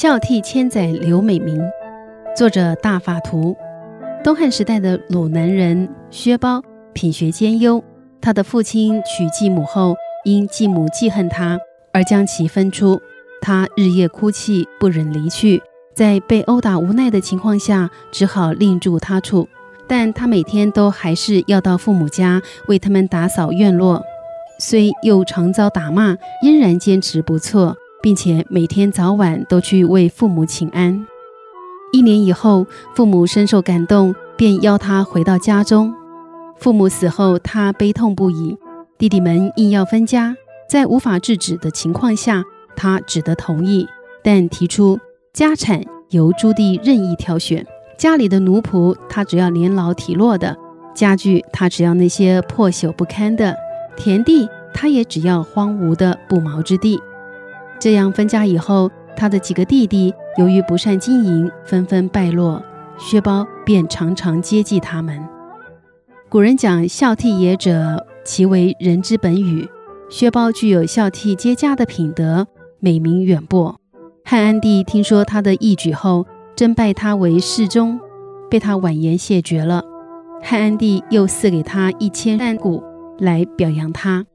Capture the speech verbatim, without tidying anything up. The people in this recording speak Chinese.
孝悌千载刘美名，作者大法图。东汉时代的鲁南人薛褒品学兼优，他的父亲娶继母后，因继母记恨他而将其分出，他日夜哭泣，不忍离去，在被殴打无奈的情况下，只好另住他处。但他每天都还是要到父母家为他们打扫院落，虽又常遭打骂，仍然坚持不错，并且每天早晚都去为父母请安。一年以后，父母深受感动，便邀他回到家中。父母死后，他悲痛不已，弟弟们硬要分家，在无法制止的情况下，他只得同意，但提出家产由朱棣任意挑选，家里的奴仆他只要年老体弱的，家具他只要那些破朽不堪的，田地他也只要荒芜的不毛之地。这样分家以后，他的几个弟弟由于不善经营，纷纷败落，薛褒便常常接济他们。古人讲孝悌也者，其为人之本与。薛褒具有孝悌接家的品德，美名远播。汉安帝听说他的义举后，征拜他为侍中，被他婉言谢绝了。汉安帝又赐给他一千担谷来表扬他。